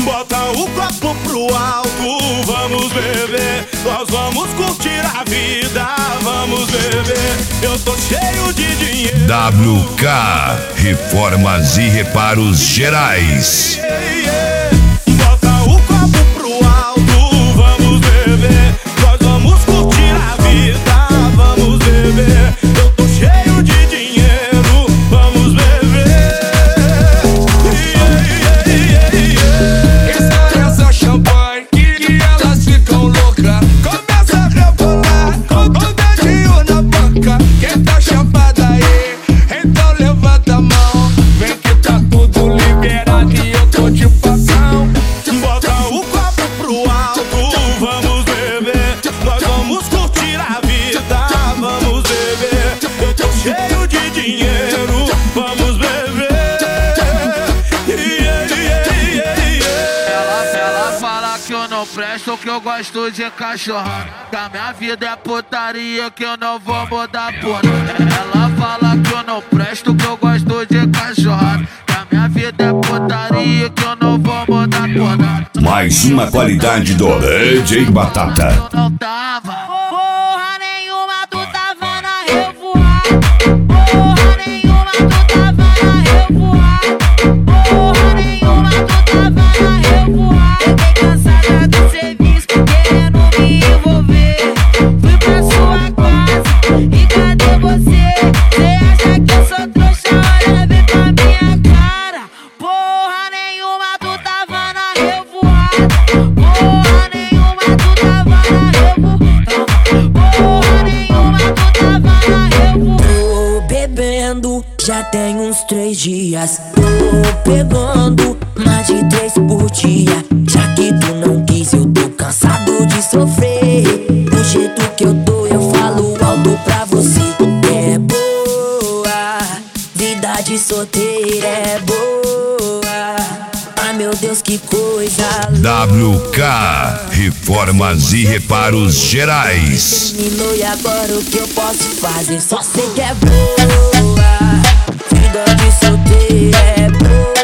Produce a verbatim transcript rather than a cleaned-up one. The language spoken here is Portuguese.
Bota o copo pro alto, vamos beber. Nós vamos curtir a vida, vamos beber. Eu tô cheio de dinheiro. W K Reformas e Reparos Gerais. Bota o copo pro alto, vamos beber. Nós vamos curtir a vida, vamos beber. Eu tô cheio de dinheiro, vamos beber. Yeah, yeah, yeah. Essa é só champanhe que elas ficam loucas. Começa a rebolar com o dedinho na boca. Quem tá chapada aí, então levanta a mão. Vem que tá tudo liberado e eu tô de facão. Bota o copo pro alto, vamos beber. Nós vamos curtir a vida, vamos beber. Eu tô cheio de dinheiro, vamos beber. Yeah, yeah, yeah, yeah. Ela, ela fala que eu não presto, que eu gosto de cachorrada. Que a minha vida é putaria, que eu não vou mudar porra. Ela fala que eu não presto, que eu gosto de cachorrada. Que a minha vida é putaria, que eu não vou mudar porra. Mais uma qualidade do D J Batata. Eu não tava porra nenhuma, tu tava na revoada. Porra nenhuma, tu tava na revoada. Porra nenhuma, tu tava na revoada. Fiquei cansada do serviço, querendo me envolver. Fui pra sua casa, e cadê você? Cê acha que eu sou trouxa? Olha bem pra minha cara. Porra nenhuma, tu tava na revoada. Porra nenhuma, tu tava na revoada. Porra nenhuma, tu tava na revoada. Tô bebendo, já tem uns três dias. Tô pegando mais de três por dia. Já que tu não quis, eu tô cansado de sofrer. Do jeito que eu tô, eu falo alto pra você. É boa, vida de solteira é boa. Ai meu Deus, que coisa louca. W K Reformas e Reparos Gerais. Terminou e agora o que eu posso fazer? Só sei que é boa, vida de solteira é boa.